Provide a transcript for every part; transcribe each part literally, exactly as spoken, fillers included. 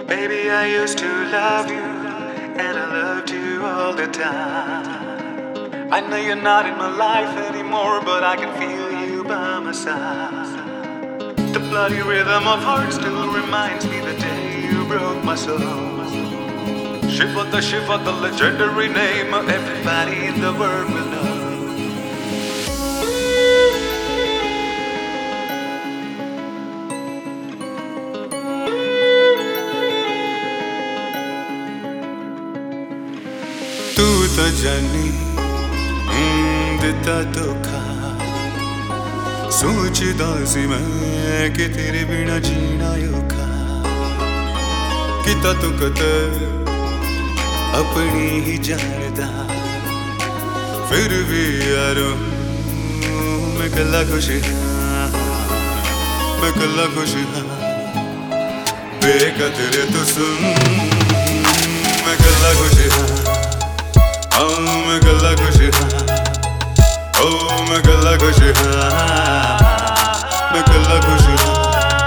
Baby, I used to love you, and I loved you all the time. I know you're not in my life anymore, but I can feel you by my side. The bloody rhythm of heart still reminds me the day you broke my soul. Shiva the Shiva, the legendary name of everybody in the world will know. तू तो जानी दिता धोखा सोचदा सी मैं कि तेरे बिना जीना औखा किता तू कदर अपनी ही जानदा फिर भी यारो मैं कल्ला खुश हाँ मैं कल्ला खुश हाँ बेकदर तू सुन मैं कल्ला खुश हाँ Oh, मैं गल्ला खुश हाँ Oh, मैं गल्ला खुश हाँ मैं गल्ला खुश हाँ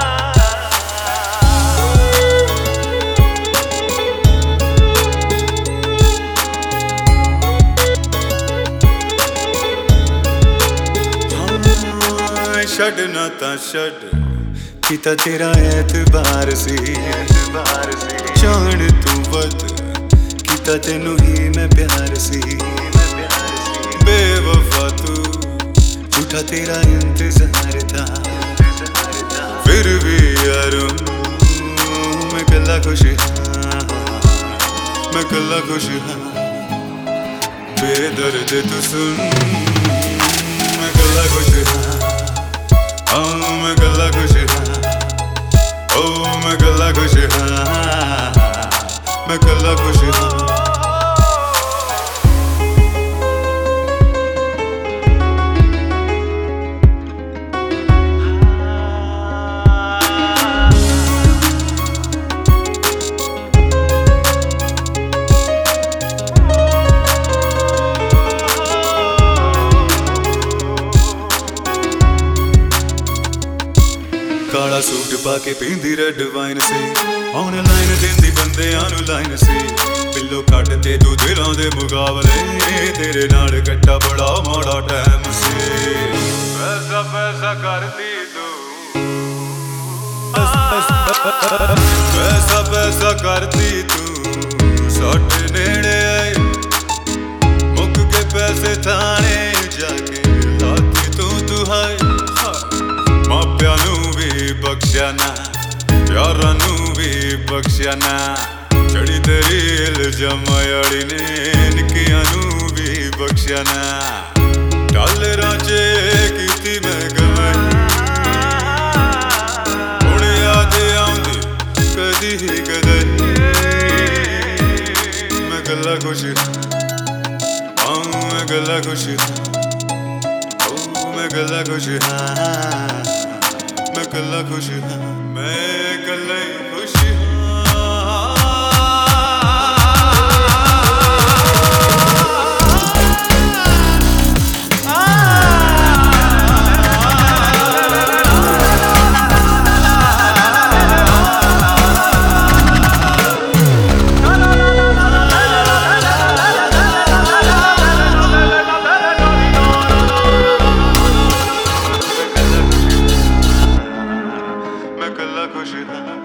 छड़ ना ता छड़ किता तेरा एतबार सी जान तू वध तेनू ही मैं प्यार सी बेवफा तू झूठा तेरा इंतजार था फिर भी यारो मैं कल्ला खुश हाँ मैं कल्ला खुश हाँ बेदर्द तू सुन मैं कल्ला खुश हाँ हाँ मैं कल्ला खुश हाँ ओ मैं कल्ला खुश हाँ मैं कल्ला खुश हाँ काला सूट पाके पींदी रेड वाइन से ऑनलाइन देंदी बंदियां नू लाइन से बिल्लो कट ते तू दिलों दे मुकाबले तेरे नाल कट्टा बड़ा माड़ा टाइम से पैसा पैसा करती तू पैसा पैसा करती तू साडे नेड़े आए मुक के पैसे थाने जाके लाती तू दुहाई मापिया नू भी बख्शिया ना प्यारा नू भी बख्शिया ना चढ़ी तेरी इल्जाम यारी ने निकिया नू भी बख्शिया ना डालरां च कीती मैं कमाई हुण याद आउंदी कदी ही कदर मैं गल्ला खुश हाँ मैं गल्ला खुश मैं गल्ला खुश हाँ मैं कल्ला खुश हाँ मैं कल्ला खुश खुश हाँ